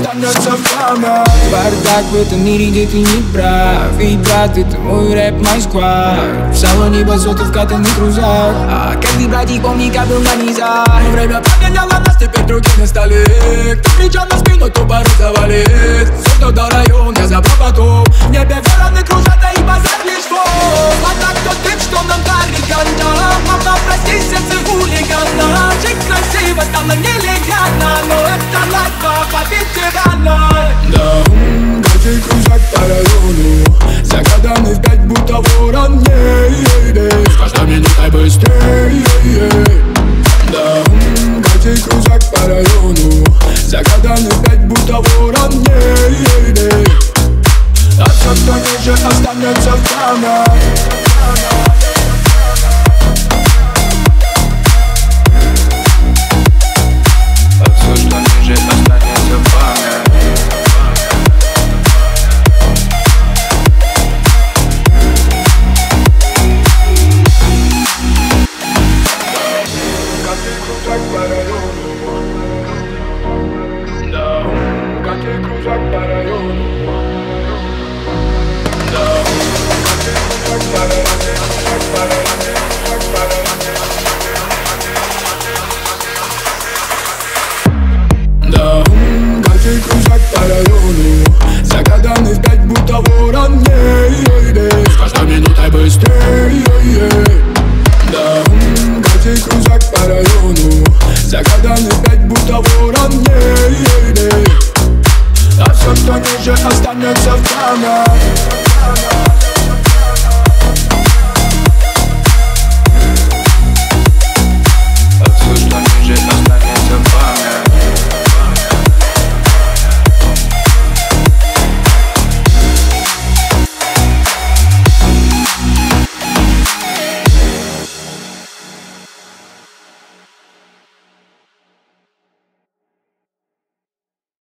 останется в память. Бардак в этом мире, где ты не прав. И брат, это мой рэп, мой сквад. В салоне басоты вкатанный крузак. А каждый братик помни, как был на низах. Время поменяло нас, теперь другие на столе. Кто кричал на спину, то порой завалит. Все, кто до района, я забрал потом. В небе вороны кружат, а и базар лишь фон. А так тот тип, что нам дарит ганда. Мама, прости, сердце хулигана. Жить красиво стало нелегально, но это лайфа по ветеранам. Да, каждый кружак по району, загаданный в 5, будто ворон. С каждой минутой быстрее. Да, каждый кружак по району, загаданный в 5, будто ворон. А все, кто ниже, останется в память. Загаданный в 5, будто ворон. С каждой минутой быстрее. Да, каждый кружак по району, загаданный в 5, будто ворон. А все, кто ниже, останется в память.